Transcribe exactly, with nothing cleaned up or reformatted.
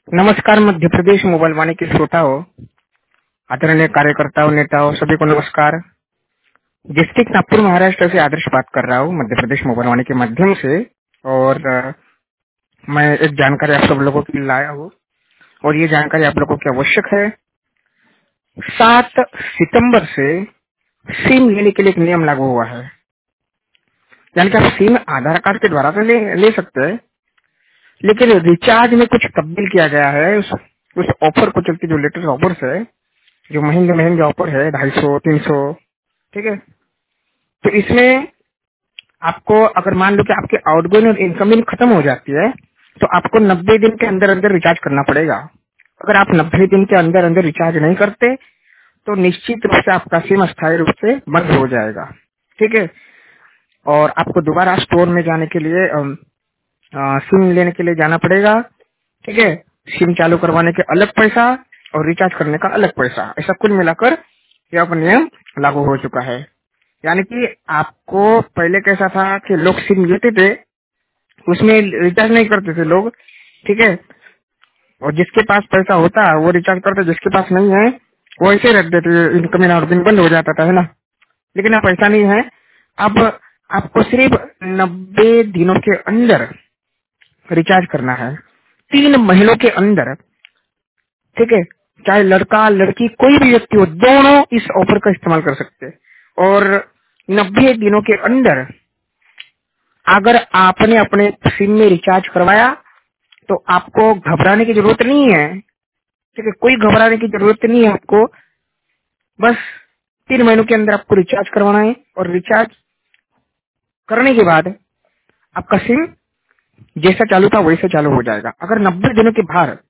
नमस्कार मध्य प्रदेश मोबाइल वाणी के श्रोताओं, आदरणीय कार्यकर्ताओं, नेताओं, सभी को नमस्कार। डिस्ट्रिक्ट नागपुर महाराष्ट्र से आदर्श बात कर रहा हूँ मध्य प्रदेश मोबाइल वाणी के माध्यम से। और अ, मैं एक जानकारी आप सब लोगों के लिए लाया हूँ और ये जानकारी आप लोगों की आवश्यक है। सात सितंबर से सिम लेने के लिए एक नियम लागू हुआ है। यानी कि आप सिम आधार कार्ड के द्वारा तो ले, ले सकते हैं, लेकिन रिचार्ज में कुछ तब्दील किया गया है। उस उस ऑफर को चलते जो लेटेस्ट ऑफर्स है, जो महंगे महंगे ऑफर है, ढाई सौ तीन सौ, ठीक है। तो इसमें आपको अगर मान लो कि आपके आउटगोइंग और इनकमिंग खत्म हो जाती है तो आपको नब्बे दिन के अंदर अंदर रिचार्ज करना पड़ेगा। अगर आप नब्बे दिन के अंदर अंदर रिचार्ज नहीं करते तो निश्चित रूप से आपका सिम अस्थायी रूप से बंद हो जाएगा, ठीक है। और आपको दोबारा स्टोर में जाने के लिए अम, अ, सिम लेने के लिए जाना पड़ेगा, ठीक है। सिम चालू करवाने के अलग पैसा और रिचार्ज करने का अलग पैसा, ऐसा कुल मिलाकर यह अब नियम लागू हो चुका है। यानी कि आपको पहले कैसा था कि लोग सिम लेते थे, उसमें रिचार्ज नहीं करते थे लोग, ठीक है। और जिसके पास पैसा होता वो रिचार्ज करते, जिसके पास नहीं है वो ऐसे रख देते, इनकमिंग आउटगोइंग बंद हो जाता था, है ना। लेकिन अब ऐसा नहीं है। अब आपको सिर्फ नब्बे दिनों के अंदर रिचार्ज करना है, तीन महीनों के अंदर, ठीक है। चाहे लड़का लड़की कोई भी व्यक्ति हो, दोनों इस ऑफर का इस्तेमाल कर सकते हैं। और नब्बे दिनों के अंदर अगर आपने अपने सिम में रिचार्ज करवाया तो आपको घबराने की जरूरत नहीं है, ठीक है। कोई घबराने की जरूरत नहीं है आपको। बस तीन महीनों के अंदर आपको रिचार्ज करवाना है और रिचार्ज करने के बाद आपका सिम जैसा चालू था वैसे चालू हो जाएगा। अगर नब्बे दिनों के बाहर